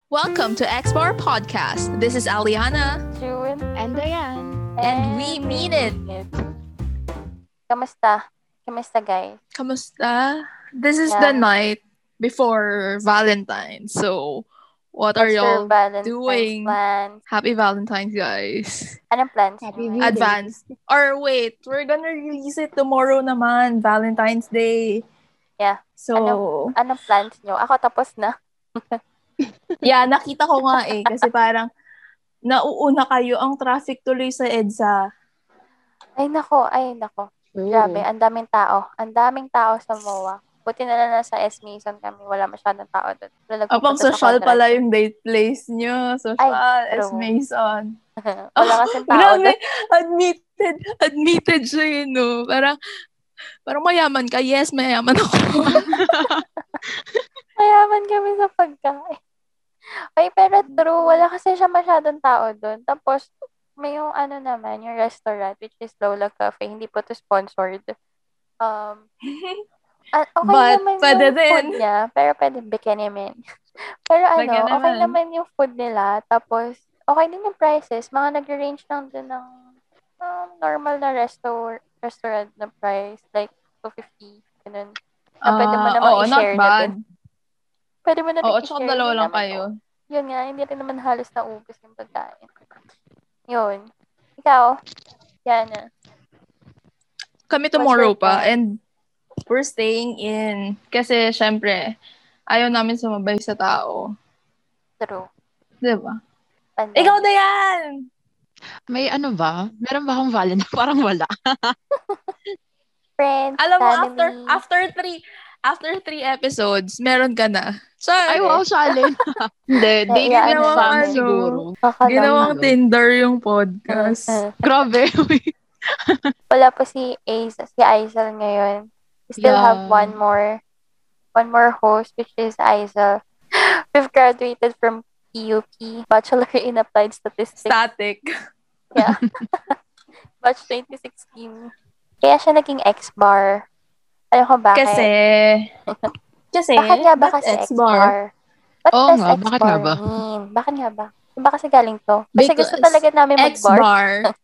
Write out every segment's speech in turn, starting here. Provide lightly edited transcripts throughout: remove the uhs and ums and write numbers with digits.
Welcome to Xbar Podcast. This is Aliana. June. And Diane. And we mean it. Kamusta? Kamusta, guys? Kamusta? This is the night before Valentine's. So, what are What's your y'all Valentine's doing? plans? Happy Valentine's, guys. Anong plans Happy niyo? V-Day. Advance. Or wait, we're gonna release it tomorrow naman, Valentine's Day. Yeah. So, Anong plans nyo? Ako tapos na. yeah, nakita ko nga kasi parang nauuna kayo ang traffic tuloy sa EDSA. Ay, nako. Grabe, ang daming tao. Ang daming tao sa MOA. Buti na lang nasa S. Mason kami. Wala masyadong tao doon. Apang social pala yung date place nyo. Social, Ay, S. Mason. Wala kasing tao Grabe, doon. admitted siya yun, no? Parang mayaman ka. Yes, mayaman ako. Mayaman kami sa pagkain. Ay, pero true. Wala kasi siya masyadong tao doon. Tapos, may yung naman, yung restaurant, which is Lola Cafe. Hindi po to sponsored. Okay But, naman pwede yung din. food niya. Pero pwede, bikini men. Pero Bigyan okay naman. naman yung food nila. Tapos, okay din yung prices. Mga nag-range lang din ng normal na restaurant na price. Like, 250. Ganun. Na pwede mo naman i-share not bad. na din. Pwede mo na din Oo, i-share. tsaka dalawa Hindi lang naman, kayo. Yun nga, hindi rin naman halos naubos yung pagkain. Yun. Ikaw, Yana. Kami tomorrow What's your pa. plan? And we're staying in. Kasi, syempre, ayaw namin sumabay sa tao. True. Diba? Pandemic. Ikaw, Dayan! May ano ba? Meron ba akong Valentine? Parang wala. Friends, Alam mo, family. after three episodes, meron ka na. Ay, wow, salin. Hindi, dating Yeah, and ginawang fam ano, siguro. Ginawang Ano? Tinder yung podcast. Grabe. Wala pa si Aisel ngayon. We still have one more host, which is Aisel. We've graduated from PUP, Bachelor in Applied Statistics. Static. Yeah. Batch 2016. Kaya siya naging X-bar. Alam ko bakit? Kasi, Bakit nga ba ba't kasi X-bar? X-bar? What Oo does nga, bakit nga X-bar ba? mean? Bakit nga ba? Ba kasi galing to? Kasi gusto Because talaga namin mag-bar. X-bar.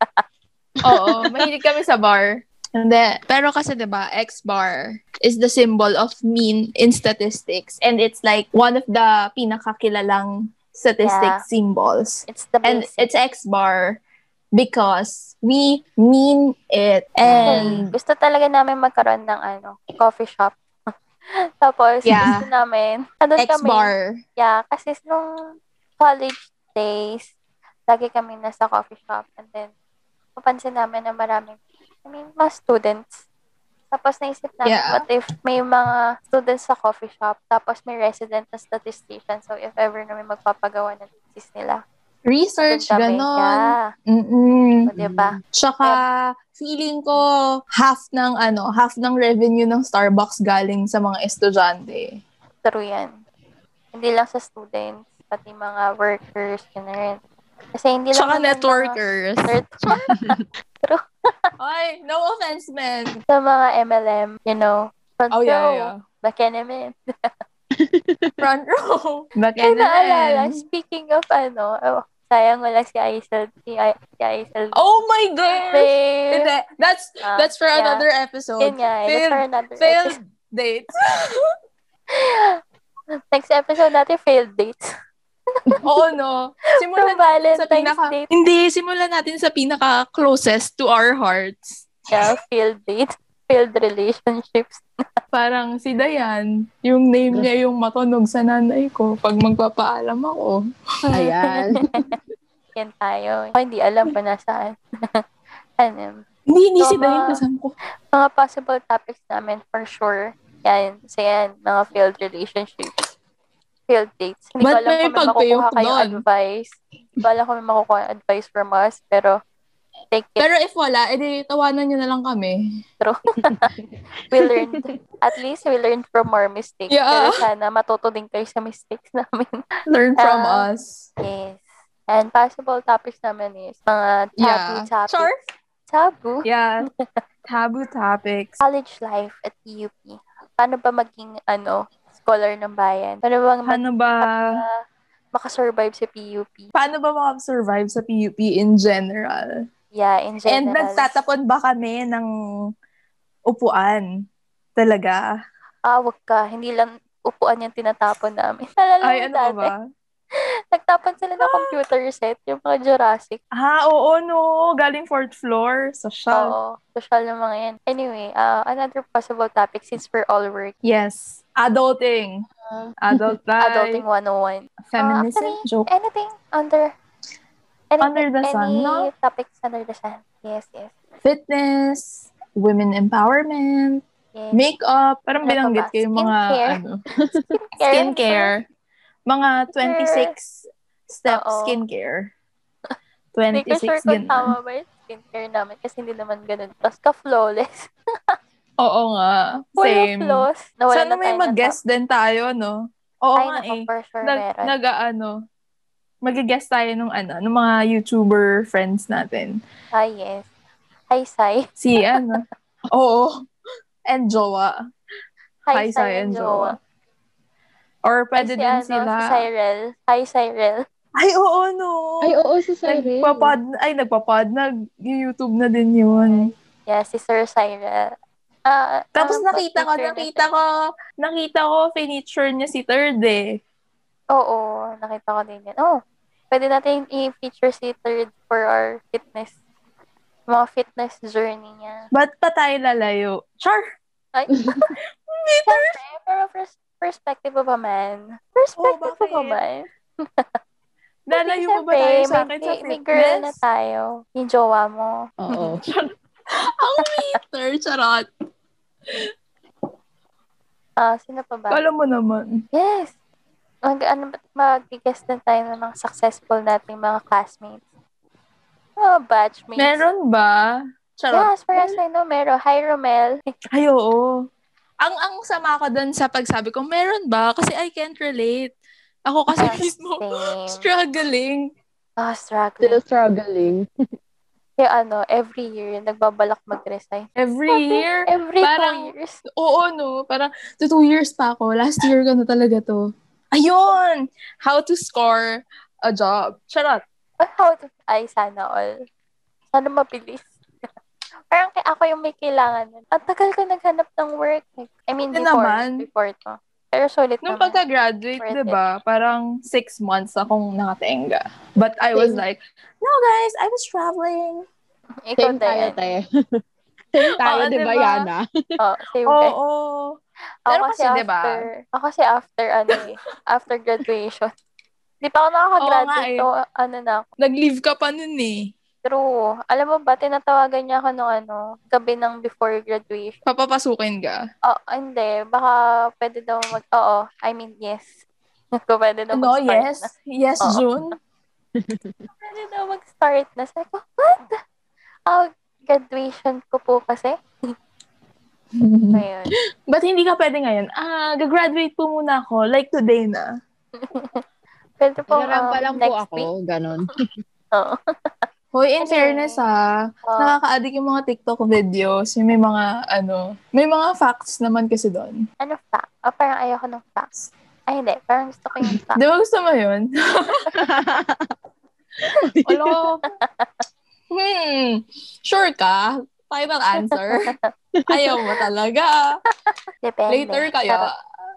Oo, mahilig kami sa bar. Hindi. Pero kasi 'di ba, X-bar is the symbol of mean in statistics, and it's like one of the pinakakilalang statistic symbols. It's the And basic. it's X-bar because we mean it. And Gusto talaga namin magkaroon ng coffee shop. Tapos, Yeah. gusto namin, andun kami. X-bar. Yeah, kasi nung college days, lagi kami nasa coffee shop. And then, mapansin namin na maraming, mga students. Tapos naisip namin, Yeah. what if may mga students sa coffee shop, tapos may resident na statistician. So, if ever namin magpapagawa ng thesis nila. Research, andun kami. ganon. Yeah. Mm-mm. So, diba? Tsaka, feeling ko, half ng revenue ng Starbucks galing sa mga estudyante. True yan. Hindi lang sa students, pati mga workers, yun na rin. Kasi hindi lang Tsaka naman networkers. True. Ay, no offense, man. Sa mga MLM, front Oh, row, yeah. back naman. Front row. Back Ay, end naalala, naman. speaking of sayang wala si Aisel. Si Aisel. Oh my God! Fail. Hindi. That's for another episode. Yun nga, that's for another failed episode. dates. Next episode natin, failed dates. Oo, no. Simulan From natin sa Valentine's Day. Hindi, simulan natin sa pinaka-closest to our hearts. Yeah, failed dates. Failed relationships. Parang si Dayan, yung name niya yung matunog sa nanay ko pag magpapaalam ako. Ayan. Yan tayo. Ako hindi alam pa nasaan. Hindi So, si Dayan kasama ko. Mga possible topics namin for sure. Yan. So yan, mga failed relationships. Failed dates. Hindi ko Ba't alam may kung may makukuha pagpayok kayong doon? advice. Hindi ko alam kung may makukuha advice from us. Pero, take it. Pero if wala, edi tawanan nyo na lang kami. True. At least we learned from our mistakes. Yeah. Pero sana matuto din kayo sa mistakes namin. Learn from us. Yes. And possible topics namin is mga taboo topics. Sure? Taboo? Yeah. Taboo topics. College life at UP. Paano ba maging, scholar ng bayan? Paano bang Paano ba makasurvive sa PUP. Paano ba makasurvive sa PUP in general? Yeah, in And general. nagtatapon ba kami ng upuan? Talaga? Wag ka. Hindi lang upuan yung tinatapon namin. Nalala Ay, mo ano ba dati? ba? Nagtapon sila ng computer set, yung mga Jurassic. Oo, no. Galing 4th floor. Social. Oo, social ng mga yan. Anyway, another possible topic since we're all work. Yes. Adulting. Adult life. Adulting 101. Feminism. Actually, Joke. anything under Under the sun, any no? topics under the sun. Yes. Fitness. Women empowerment. Yes. Makeup. Parang Ano pa binanggit ba? ko yung mga, Skincare. skincare. Mga 26 step Oo. skincare. Hindi ko sure 26 kung ganun. tama ba yung skincare namin kasi hindi naman ganun. Tapos ka-flawless. Oo nga. Full of Same. flaws. Nawala Sana na may tayo ng mag-guest din tayo, no? Oo Ay, nga nako, eh. for sure meron. Mag-guest tayo nung mga YouTuber friends natin. Yes. Hi, Sai. Si oo. And Jowa. Hi, Hi, Sai Sai and and Jowa. Jowa. Or pwede Si din si sila. Cyril. Hi, Cyril. Ay, oo, no. Ay, oo, si Cyril. Nagpapod. Nag-YouTube na din yun. Yeah, si Sir Cyril. Tapos nakita ko, feature niya si Third eh. Oo, nakita ko din yan. Oh, pwede natin i-feature si Third for our fitness. Mga fitness journey niya. Ba't pa tayo lalayo? Char! Ay, siyempre, pero perspective of a man. Perspective of a bakit? man. Lalayo pa ba Siyempre, tayo sa akin sa may girl na fitness? tayo. Yung jowa mo. Oo. Ang meter, charot. Sino pa ba? Kala mo naman. Yes. Mag-guest din tayo ng mga successful nating mga classmates. Mga batchmates. Meron ba? Charot. Yeah, as far as I know, meron. Hi, Romel. Ay, oo. Ang sama ko dun sa pagsabi ko, meron ba? Kasi I can't relate. Ako kasi mismo Same. struggling. Struggling. Still struggling. Yung every year, nagbabalak mag-resign. Every year? Every Parang, 2 years. Oo, no? Parang, 2 years pa ako. Last year ko na talaga to. Ayun! How to score a job. Charot. Sana all. Sana mabilis. Parang ako yung may kailangan nun. Ang tagal ko naghanap ng work. I mean, before to. Pero solid Nung naman. pagka-graduate, diba, parang 6 months akong nakatenga. But I was like, no guys, I was traveling. Ikaw Same tayo, din. te. Same tayo, Oo, diba, diba? Yana? Same Oo. guys. Pero kasi, diba? Ako kasi after graduation. Di pa ako nakaka-graduate. Oo nga So, na ako. Nag-leave ka pa nun eh. True. Alam mo ba, tinatawagan niya ako nung gabi ng before graduation. Papapasukin ka? Hindi. Baka pwede daw I mean, yes. Kung pwede daw mag-start yes? na. Yes, June? Pwede daw mag-start na. Sabi ko, what? Graduation ko po kasi. Ayun. Ba't hindi ka pwede ngayon? Gagraduate po muna ako. Like today na. Pwede po Nagarampa lang po next ako. week. Ganon. Oo. Hoy, in fairness nakaka-addict yung mga TikTok videos. Yung may mga, may mga facts naman kasi doon. Ano fact? Parang ayoko ng facts. Ay, hindi. Parang gusto ko yung facts. Di ba gusto mo yun? Alo. Sure ka? Final answer? Ayaw mo talaga. Depende. Later kaya.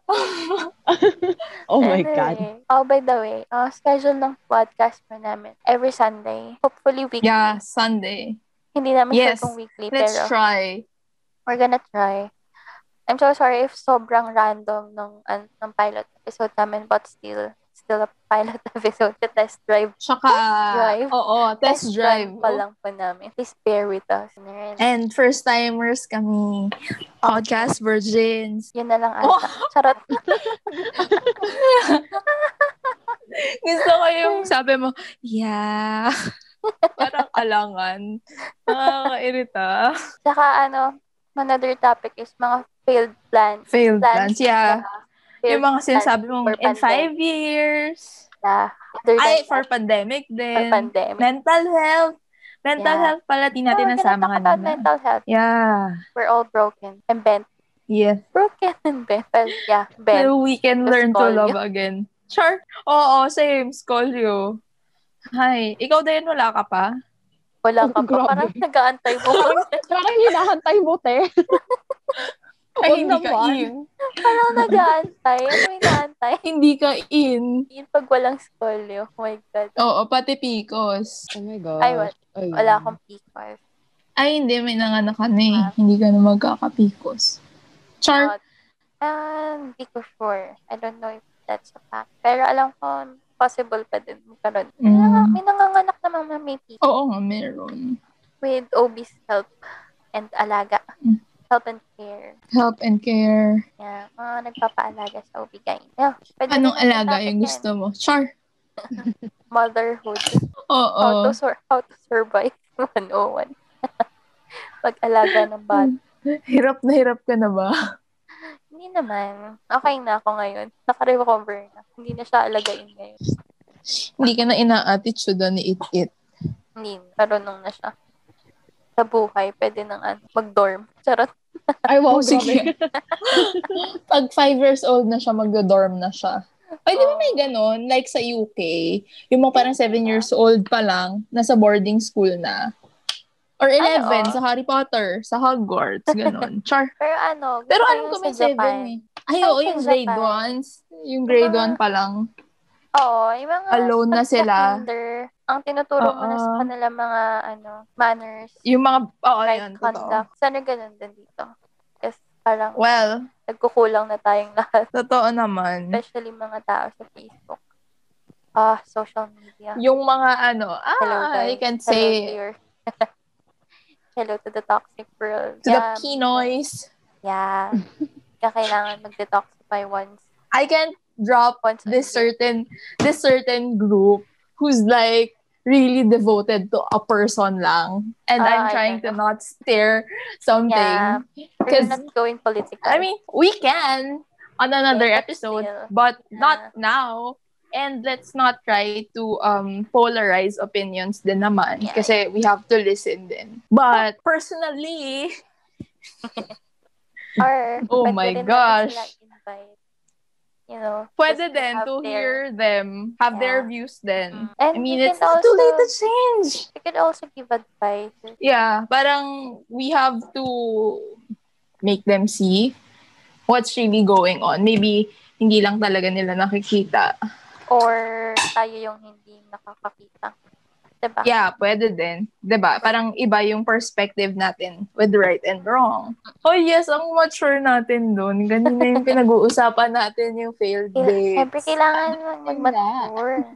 Oh my God. By the way, schedule ng podcast mo namin every Sunday. Hopefully weekly. Yeah, Sunday. Hindi namin Yes. sure kung weekly. Let's pero try. we're gonna try. I'm so sorry if sobrang random ng pilot episode namin, but still a pilot episode to test drive. Tsaka, test drive. Pa lang po namin. Please bear with us. And first-timers kami. Podcast virgins. Yun na lang ata. Charot. Gusto ko yung sabi mo, yeah. Parang alangan. Nakakairita. Saka another topic is mga failed plans. Failed plans, yeah. Yung mga sinasabi mong in 5 years. Yeah. For pandemic din. For pandemic. Mental health. Mental health pala, di natin nasama kanina. Mental health. Yeah. We're all broken and bent. Yes. Broken and bent. Well, yeah, bent. So we can learn to love again. Char. Oo, same. Scolio. Hi. Ikaw din, wala ka pa? Wala ka pa. Grabe. Parang nag-aantay mo. Parang hinahantay mo, te. Ay, Wag hindi ka naman. in. Parang nag-aantay. Ano inaantay? Hindi ka in. Yun pag walang skolyo. Oh my God. Oo, pati Picos. Oh my Ay, gosh. wala akong PCOS. Ay, hindi. May nanganak ka na eh. Hindi ka na magkaka-Picos. Char. Hindi ko sure. I don't know if that's a fact. Pero alam ko, possible pa din magkaroon. May nanganganak namang may PCOS. Oo nga, meron. With OB's help and alaga. Help and care. Help and care. Yeah, mga nagpapaalaga sa OB-GYN. Yeah, pwede Anong din natin alaga topic yung yan. gusto mo? Char. Motherhood. Oo. How to survive 101. Pag-alaga ng bata. Hirap ka na ba? Hindi naman. Okay na ako ngayon. Naka-recover na. Hindi na siya alagain ngayon. Hindi ka na ina-attitude ni It. Hindi. Marunong na siya. Sa buhay, pwede nang mag-dorm. Charot. Ay, wow, Oh, sige. Pag 5 years old na siya, mag-dorm na siya. Ay, di ba may ganon? Like sa UK, yung mga parang 7 years old pa lang, nasa boarding school na. Or 11, sa Harry Potter, sa Hogwarts, ganon. Char. Pero Pero gusto alam yung ko may sa 7 Japan. eh. Ay, oo, yung grade 1s. Yung grade 1 pa lang. Oo, yung mga Alone na sila. kinder, ang tinuturo mo na sa kanila mga manners, yung mga, right yun, conduct. totoo. Sana ganun din dito. Kasi parang Well, nagkukulang na tayong lahat. totoo naman. Especially mga tao sa Facebook. Social media. Yung mga Hello guys. I can't say Hello to the toxic world. to the Pinoys. Yeah. Kailangan mag-detoxify once. I can't drop this certain group who's like really devoted to a person lang. And I'm trying to not stare something. Yeah. We're not going political. I mean, we can on another episode, but not now. And let's not try to polarize opinions din naman. Kasi we have to listen din. But personally, or oh my gosh. Pwede din to hear them, have their views then. And I mean, it's not too late to change. We could also give advice. Yeah, parang we have to make them see what's really going on. Maybe hindi lang talaga nila nakikita. Or tayo yung hindi nakakakita. Diba? Yeah, pwede din. Diba? Parang iba yung perspective natin with right and wrong. Oh yes, ang mature natin dun. Ganina yung pinag-uusapan natin yung failed dates. Siyempre, kailangan mag-mature.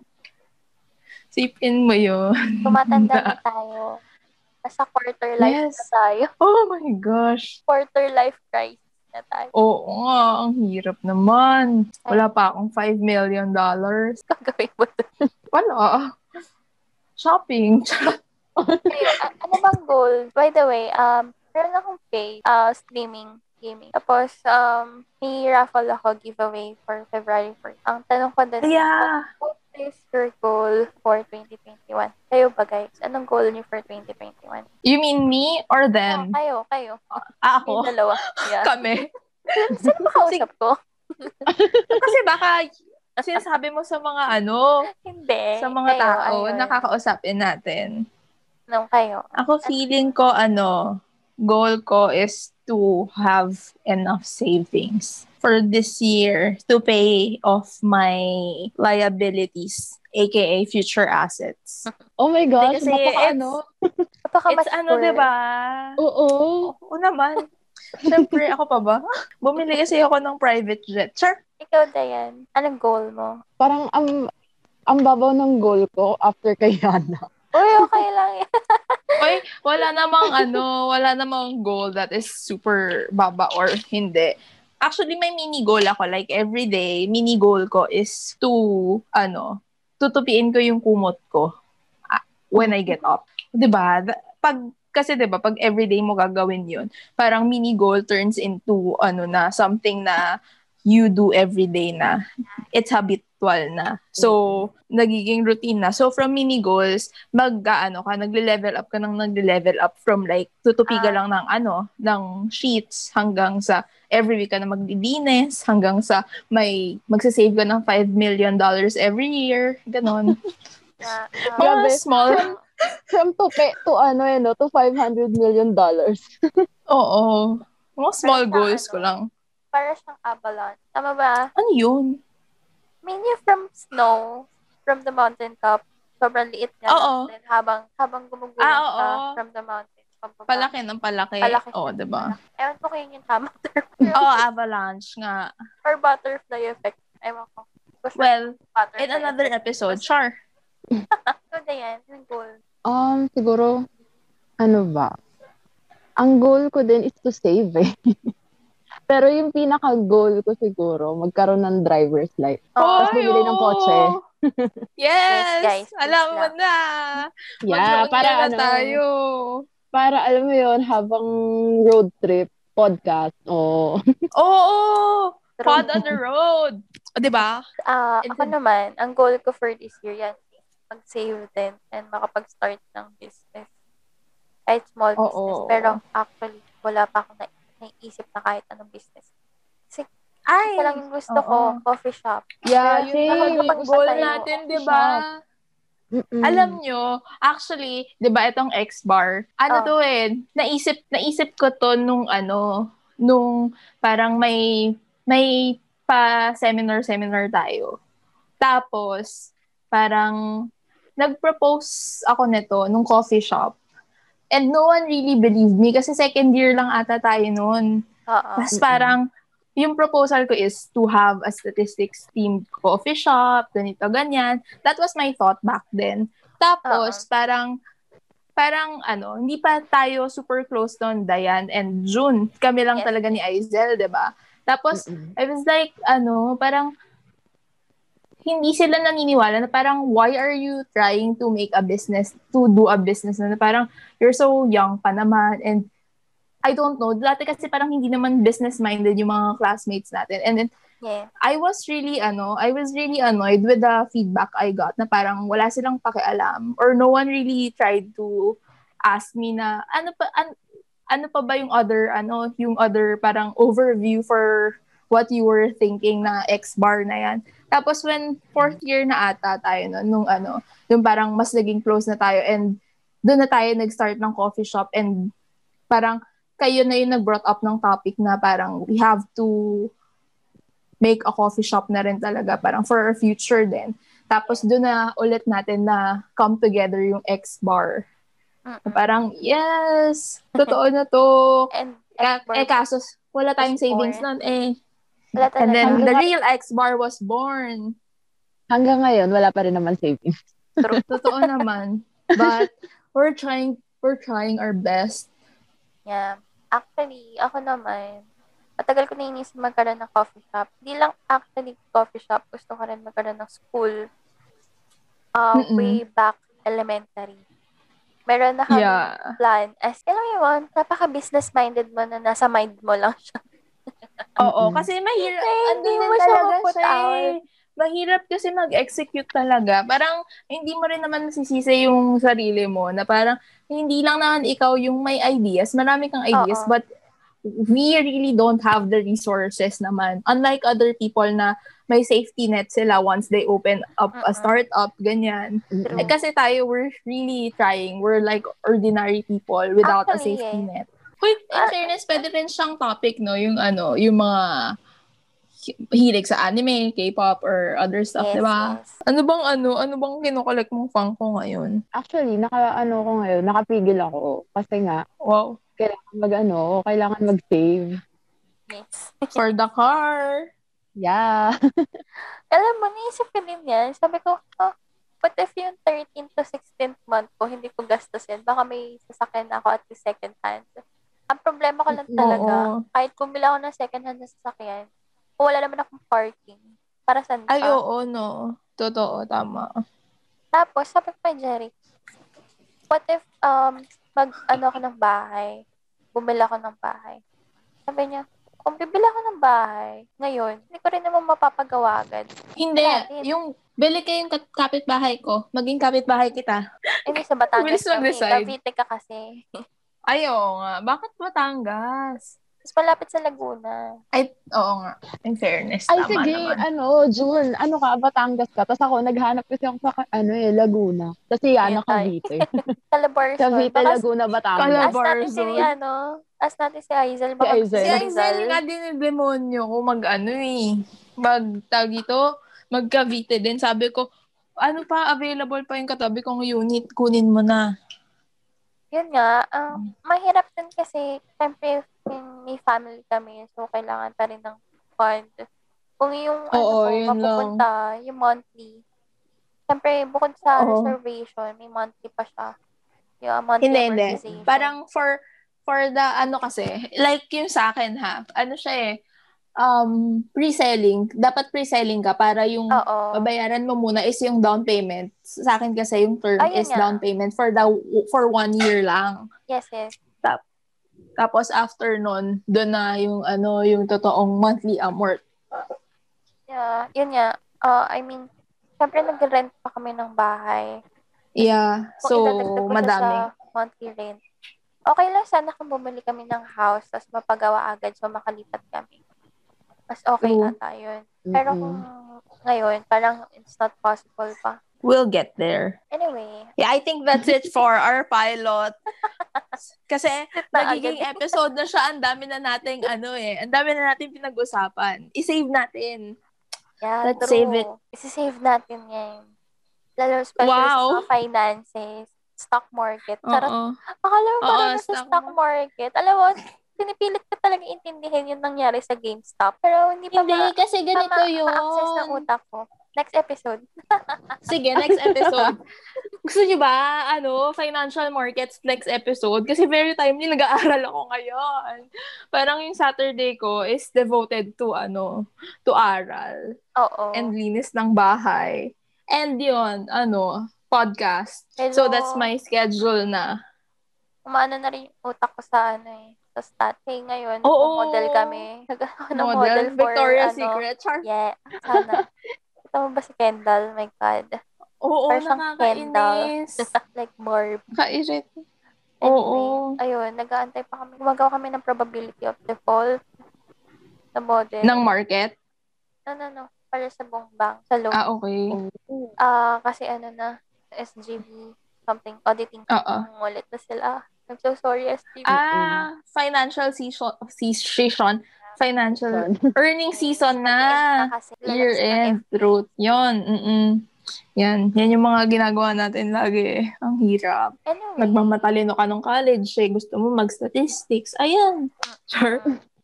Sipin mo yun. Tumatanda na tayo. Nasa quarter life na tayo. Oh my gosh. Quarter life crisis na tayo. Oo nga, ang hirap naman. Wala pa akong $5 million. Gagawin mo doon. Wala. Shopping. Okay, ano bang goal? By the way, meron akong page, streaming, gaming. Tapos, may raffle ako giveaway for February 1st. Ang tanong ko din, what is your goal for 2021? Kayo ba, guys? Anong goal niyo for 2021? You mean me or them? Kayo. Ako? Yung dalawa. Yeah. Kami. Sino ba kausap ko? Kasi baka sinasabi mo sa mga hindi, sa mga kayo, tao, nakakausapin natin. Kayo. Ako feeling ko, goal ko is to have enough savings for this year to pay off my liabilities, aka future assets. Oh my gosh, kasi it's diba? Oo. Oo naman. Siyempre, ako pa ba? Bumili kasi ako ng private jet. Sure. Ikaw, Dayan, anong goal mo? Parang ang babaw ng goal ko after kay Yana. Uy, okay lang yan. Uy, wala namang goal that is super baba or hindi. Actually, may mini goal ako. Like, every day, mini goal ko is to, tutupiin ko yung kumot ko when I get up. Diba? Kasi diba, pag everyday mo gagawin yun, parang mini goal turns into, something na you do everyday na it's habitual habitual na. So, nagiging routine na. So, from mini goals, nagle-level up ka ng nagle-level up from like, tutupi ka lang ng sheets hanggang sa every week ka na maglilinis, hanggang sa magsasave ka ng $5 million every year. Ganon. Mga Grabe. small. From to $500 million. Oo. Mga small Para sa goals ko lang. Para siyang avalanche. Tama ba? Ano yun? Mainly from snow, from the mountain top. Sobrang liit nga Oo. lang. Then habang gumugulong siya Oo. from the mountain. Pababa. Palaki ng palaki. Palaki Oo, siya. diba? Ewan ko kung yun yung tamang term. Oo, avalanche nga. Or butterfly effect. Ewan ko. Well, Butterfly in another effect. episode, sure. So, yan. Yung goal. Siguro, ano ba? Ang goal ko din is to save eh. Pero yung pinaka-goal ko siguro, magkaroon ng driver's license. Tapos bumili ng kotse. Yes, guys. alam mo lang. na. Yeah, para na tayo. Para alam mo yon habang road trip, podcast, Oo! Pod on the road. O, diba? Ako naman, ang goal ko for this year, yan, mag-save din and makapag-start ng business. Kahit small business. Pero actually, wala pa akong naiisip na kahit anong business. Kasi isa lang yung gusto ko, coffee shop. Yeah, Pero yun talaga yung goal natin, diba? Alam nyo, actually, diba itong X-Bar, naisip ko to nung parang may pa-seminar tayo. Tapos, parang nag-propose ako nito nung coffee shop. And no one really believed me kasi second year lang ata tayo noon. Tapos parang, yung proposal ko is to have a statistics-themed coffee shop, ganito, ganyan. That was my thought back then. Tapos, parang hindi pa tayo super close noon, Diane and June. Kami lang talaga ni Aizel, diba? Tapos, I was like, parang, hindi sila naniniwala na parang, why are you trying to make a business, to do a business na parang, you're so young pa naman, and I don't know, dati kasi parang hindi naman business-minded yung mga classmates natin. And then, I was really annoyed with the feedback I got na parang wala silang pakialam or no one really tried to ask me na, ano pa ba yung other parang overview for what you were thinking na X-Bar na yan. Tapos when fourth year na ata tayo yung parang mas naging close na tayo and doon na tayo nag-start ng coffee shop and parang kayo na yung nag-brought up ng topic na parang we have to make a coffee shop na rin talaga parang for our future din. Tapos doon na ulit natin na come together yung X-Bar. Parang, yes, totoo na to. Kaso wala tayong savings nun eh. And then the real X-Bar was born. Hanggang ngayon, wala pa rin naman savings. Totoo naman. But we're trying our best. Yeah. Actually, ako naman, matagal ko na inisip magkaroon ng coffee shop. Hindi lang actually coffee shop, gusto ko rin magkaroon ng school. Way back elementary. Meron na kami plan. Alam mo yun, napaka-business-minded mo na nasa mind mo lang siya. Oo, kasi mahirap. Andun din talaga siya mahirap kasi mag-execute talaga. Parang, hindi mo rin naman nasisisi yung sarili mo na parang, hindi lang naman ikaw yung may ideas. Marami kang ideas, but we really don't have the resources naman. Unlike other people na may safety net sila once they open up a startup, ganyan. Kasi tayo, we're really trying. We're like ordinary people without a safety net. Wait, in fairness, pwede rin siyang topic, no? Yung yung mga hilig sa anime, K-pop, or other stuff, di ba? Yes. Ano bang kinukolek mong Funko ngayon? Actually, nakapigil ako. Kasi nga, kailangan mag-save. Yes. For the car. Yeah. Alam mo, naisip ko din yan. Sabi ko, what if yung 13th to 16th month ko, hindi ko gastusin? Baka may sasakyan ako at the second hand. Ang problema ko lang talaga, kahit bumili ako ng second hand na sasakyan, wala naman akong parking. Para saan pa? Ay, oo, no. Totoo, tama. Tapos, sabi ko kay Jerry, what if, ako ng bahay, bumili ako ng bahay. Sabi niya, Kung bibili ako ng bahay, ngayon, hindi ko rin naman mapapagawa agad. Hindi, Natin. yung bili kayong kapitbahay ko, maging kapitbahay kita. Hindi sa Batangas Bilis kami. mag-decide. Cavite ka kasi. Ayaw nga. Bakit Batangas? Mas malapit sa Laguna. Ay, oo nga. In fairness, Ay, tama sige, naman. June, Batangas ka. Tapos ako, naghanap kasi ako sa, Laguna. Kasi Yana, Cavite. Calabarzon. Cavite, Laguna, Batangas. Ask natin si Aizel. Si Aizel. Si Aizel nga din yung demonyo ko mag-Cavite din. Sabi ko, available pa yung katabi kong unit, kunin mo na. Yun nga, mahirap din kasi, siyempre, may family kami, so kailangan pa rin ng fund. Kung yung, mapupunta, yung monthly, siyempre, bukod sa reservation, may monthly pa siya. Yung monthly amortization. Parang for the, kasi, like yung sa akin siya pre-selling. Dapat pre-selling ka para yung babayaran mo muna is yung down payment. Sa akin kasi yung term is down payment for 1 year lang. Yes. Tapos after nun, doon na yung totoong monthly amort. Yeah, yun nga. Siyempre nag-rent pa kami ng bahay. Yeah, so Sa madami. monthly rent. Okay lang sana kung bumili kami ng house tapos mapagawa agad so makalipat kami. Mas okay ata yun. Pero kung ngayon, parang it's not possible pa. We'll get there. Anyway. Yeah, I think that's it for our pilot. Kasi nagiging episode na siya, ang dami na nating ang dami na nating pinag-usapan. I-save natin. Yeah, let's save it. I-save natin yan. Lalo especially sa finances, stock market. Charot. Akala mo parang sa stock market. Alam mo, pinipilit ka talaga intindihin yung nangyari sa GameStop. Pero hindi kasi ganito yun. Ma-access ng utak ko. Next episode. Sige, next episode. Gusto niyo ba, financial markets next episode? Kasi very timely, nag-aaral ako ngayon. Parang yung Saturday ko is devoted to, to aral. Oo. And linis ng bahay. And yun, podcast. Hello. So, that's my schedule na. Umano na rin yung utak ko sa sa stat. Hey, ngayon, model kami. Model for, Victoria's Secret. Yeah, sana. Ito mo ba si Kendall? My God. Oo, nakakainis. Like Barb. Kairit. Anyway, ayun, nag-aantay pa kami. Gumagawa kami ng probability of default na model. Ng market? No. Para sa buong bank. Sa loan. Okay. Kasi SGB something, auditing ulit na sila. I'm so sorry, SGB. Financial season. Financial earning season na. Year-end. Truth. Yun. Yan yung mga ginagawa natin lagi. Ang hirap. Anyway. Nagmamatalino ka nung college. Gusto mo mag-statistics. Ayan. Sure.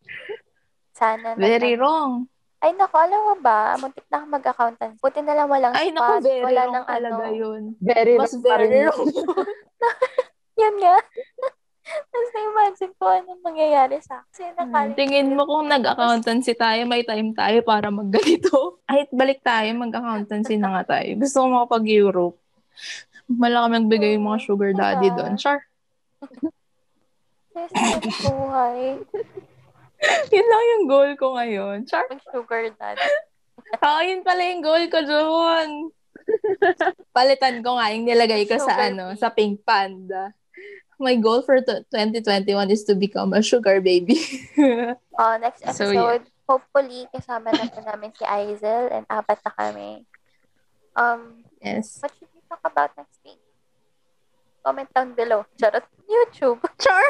Sana. Very wrong. Ay, naku, alam mo ba? Muntik na akong mag-accountant. Buti na lang walang Ay, naku, very wala wrong ng talaga yun. Very Mas wrong very wrong. Yan nga. Tapos na-imagine ko anong mangyayari sa akin. Tingin mo kung nag-accountancy tayo, may time tayo para magganito. Ay, balik tayo, mag-accountancy na nga tayo. Gusto ko makapag-Europe. Malaki magbigay yung mga sugar daddy doon. Sure. Yes, buhay. Yun lang yung goal ko ngayon. Char. Mag-sugar daddy. Yun pala yung goal ko doon. Palitan ko nga yung nilagay ko sa Pink Panda. My goal for 2021 is to become a sugar baby. Next episode, hopefully, kasama na po namin si Aizel and 4 na kami. Yes. What should we talk about next week? Comment down below. Charot. YouTube. Char!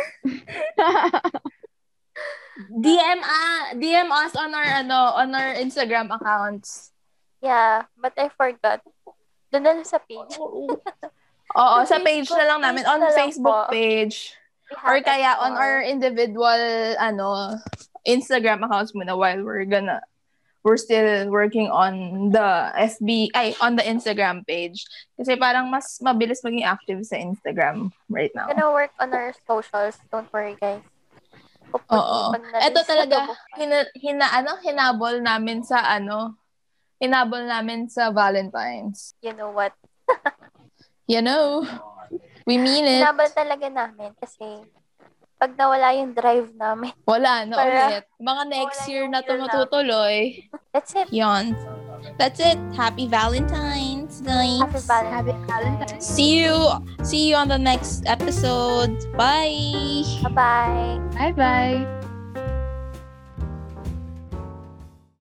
DM us on our Instagram accounts. Yeah, but I forgot. Doon na lang sa page. Oo, sa page na lang namin. On Facebook page. Or kaya on our individual, Instagram accounts muna while we're still working on the on the Instagram page. Kasi parang mas mabilis maging active sa Instagram right now. Gonna work on our socials. Don't worry, guys. Oo. Ito talaga, hinabol namin sa Valentine's. You know what? You know, we mean it. Hinabol talaga namin kasi pag nawala yung drive namin. Wala na Para- ulit. Mga next Wala year yung na feel tumutuloy. That's it. Yon. That's it. Happy Valentine's, guys. Happy Valentine's. See you on the next episode. Bye. Bye-bye. Bye-bye.